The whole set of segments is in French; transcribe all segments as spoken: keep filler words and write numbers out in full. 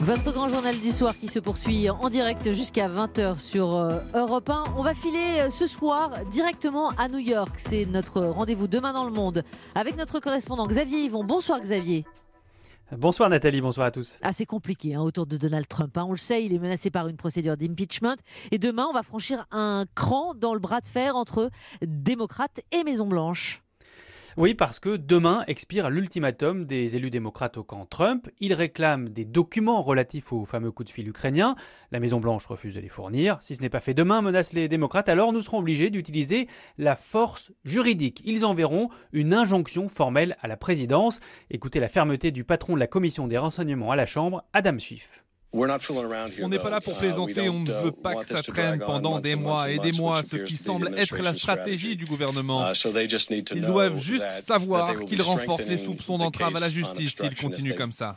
Votre grand journal du soir qui se poursuit en direct jusqu'à vingt heures sur euh, Europe un. On va filer euh, ce soir directement à New York. C'est notre rendez-vous demain dans le monde avec notre correspondant Xavier Yvon. Bonsoir Xavier. Bonsoir Nathalie, bonsoir à tous. Ah, c'est compliqué hein, autour de Donald Trump. Hein. On le sait, il est menacé par une procédure d'impeachment. Et demain, on va franchir un cran dans le bras de fer entre démocrates et Maison-Blanche. Oui, parce que demain expire l'ultimatum des élus démocrates au camp Trump. Ils réclament des documents relatifs au fameux coup de fil ukrainien. La Maison-Blanche refuse de les fournir. Si ce n'est pas fait demain, menacent les démocrates, alors nous serons obligés d'utiliser la force juridique. Ils enverront une injonction formelle à la présidence. Écoutez la fermeté du patron de la commission des renseignements à la Chambre, Adam Schiff. On n'est pas là pour plaisanter, on ne veut pas que ça traîne pendant des mois et des mois, ce qui semble être la stratégie du gouvernement. Ils doivent juste savoir qu'ils renforcent les soupçons d'entrave à la justice s'ils continuent comme ça.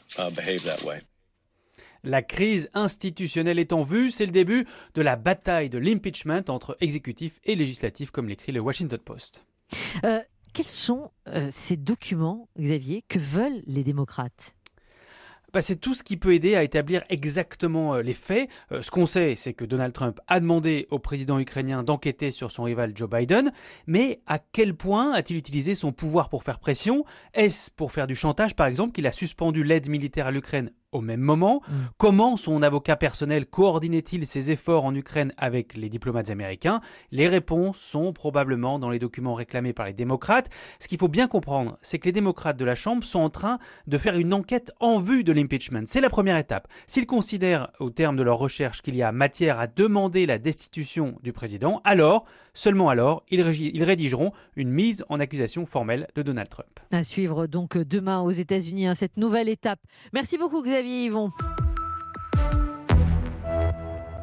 La crise institutionnelle est en vue, c'est le début de la bataille de l'impeachment entre exécutif et législatif, comme l'écrit le Washington Post. Euh, quels sont euh, ces documents, Xavier, que veulent les démocrates ? Bah, c'est tout ce qui peut aider à établir exactement les faits. Euh, ce qu'on sait, c'est que Donald Trump a demandé au président ukrainien d'enquêter sur son rival Joe Biden. Mais à quel point a-t-il utilisé son pouvoir pour faire pression ? Est-ce pour faire du chantage, par exemple, qu'il a suspendu l'aide militaire à l'Ukraine au même moment ? mmh. Comment son avocat personnel coordonnait-il ses efforts en Ukraine avec les diplomates américains ? Les réponses sont probablement dans les documents réclamés par les démocrates. Ce qu'il faut bien comprendre, c'est que les démocrates de la Chambre sont en train de faire une enquête en vue de l'impeachment. C'est la première étape. S'ils considèrent, au terme de leur recherche, qu'il y a matière à demander la destitution du président, alors, seulement alors, ils, régi- ils rédigeront une mise en accusation formelle de Donald Trump. À suivre donc demain aux États-Unis, hein, cette nouvelle étape. Merci beaucoup Xavier Yvon.